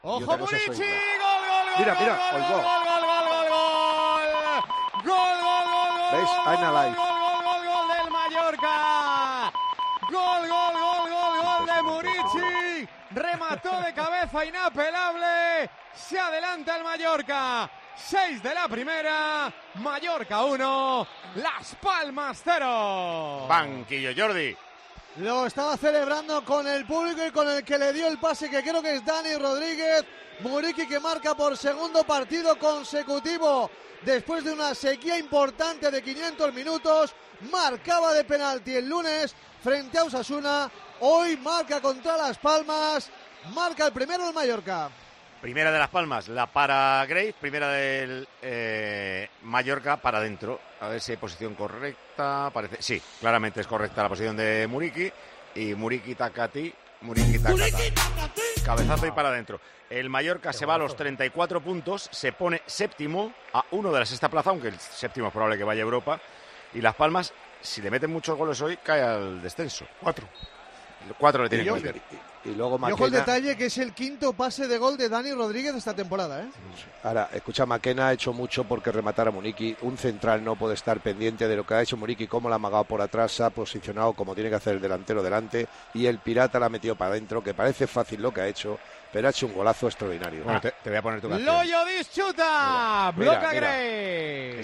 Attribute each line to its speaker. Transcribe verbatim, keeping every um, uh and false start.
Speaker 1: Ojo Murici, gol, gol, gol,
Speaker 2: mira, mira,
Speaker 1: gol,
Speaker 2: gol,
Speaker 1: gol, gol, gol, gol, gol, gol, gol, gol,
Speaker 2: ¿ves?
Speaker 1: gol,
Speaker 2: I'm alive.
Speaker 1: gol, gol, gol, gol del Mallorca, gol, gol, gol, gol, gol de Murici, remató de cabeza inapelable, se adelanta el Mallorca, seis de la primera, Mallorca uno, Las Palmas cero.
Speaker 3: Banquillo, Jordi.
Speaker 4: Lo estaba celebrando con el público y con el que le dio el pase, que creo que es Dani Rodríguez. Murici, que marca por segundo partido consecutivo después de una sequía importante de quinientos minutos. Marcaba de penalti el lunes frente a Osasuna. Hoy marca contra Las Palmas. Marca el primero del Mallorca.
Speaker 3: Primera de Las Palmas, la para Grace. Primera del eh, Mallorca para adentro. A ver si hay posición correcta. Parece, sí, claramente es correcta la posición de Muriqui. Y Muriqui Tacati. Muriqui Tacati. Cabezazo y para adentro. El Mallorca se va a los treinta y cuatro puntos. Se pone séptimo a uno de la sexta plaza, aunque el séptimo es probable que vaya a Europa. Y Las Palmas, si le meten muchos goles hoy, cae al descenso.
Speaker 2: Cuatro.
Speaker 3: Cuatro le tienen que
Speaker 2: Y,
Speaker 3: meter.
Speaker 2: y, y luego
Speaker 4: Y ojo el
Speaker 2: Maquena.
Speaker 4: detalle, que es el quinto pase de gol de Dani Rodríguez esta temporada, ¿eh?
Speaker 2: Ahora, escucha, Maquena ha hecho mucho porque rematar a Muriqui. Un central no puede estar pendiente de lo que ha hecho Muriqui, cómo la ha amagado por atrás, se ha posicionado como tiene que hacer el delantero delante, y el Pirata la ha metido para adentro, que parece fácil lo que ha hecho, pero ha hecho un golazo extraordinario.
Speaker 3: Bueno, te, te voy a poner tu canción.
Speaker 1: Loyo dischuta,
Speaker 2: Mira,
Speaker 1: bloca
Speaker 2: mira.
Speaker 1: Grace.